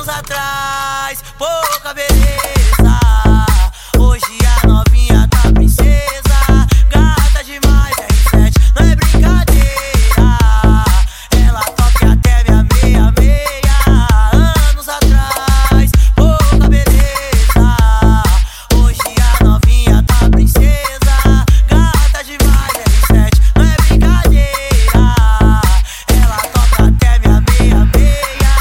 anos atrás, pouca beleza. Hoje a novinha tá princesa, gata demais, R7, não é brincadeira. Ela toca até minha meia. Anos atrás, pouca beleza. Hoje a novinha tá princesa, gata demais, R7, não é brincadeira. Ela toca até minha meia.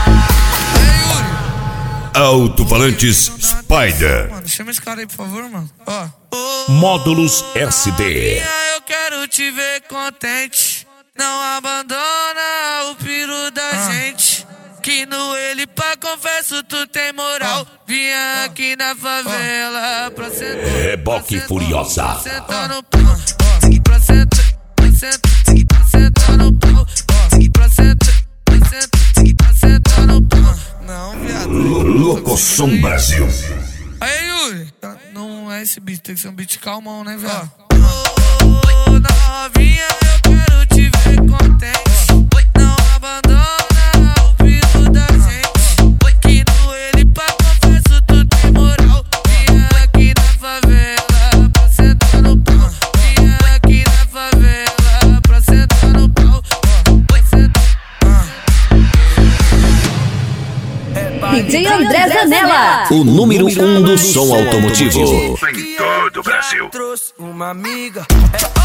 Alto-falantes Spider. Mano, chama esse cara aí, por favor, mano. Ó. Módulos SD. Eu quero te ver contente. Não abandona o piru da gente. Que no ele pra confesso tu tem moral. Vinha aqui na favela pra sentar. Reboque Furiosa. Pra sentar no pau. Pra sentar no pau. Pra sentar no pau. Não, viado. Locoção Brasil. Aí, Yuri. Não é esse beat, tem que ser um beat calmão, né, viado? Novinha, eu quero te ver contente. Não abandona o piru da gente. Que no ele pra confesso tu tem moral. Vinha aqui na favela pra sentar no pau. Vinha aqui na favela pra sentar no pau. DJ André Zanella, O número 1 do som automotivo. Em todo o Brasil. Trouxe uma amiga.